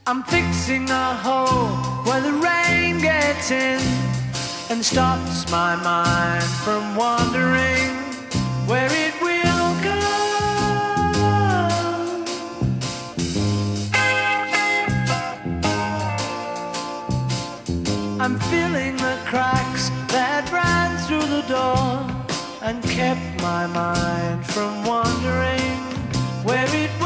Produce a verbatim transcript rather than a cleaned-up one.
I'm fixing a hole where the rain gets in and stops my mind from wandering where it will go. I'm filling the cracks that ran through the door and kept my mind from wandering where it will go.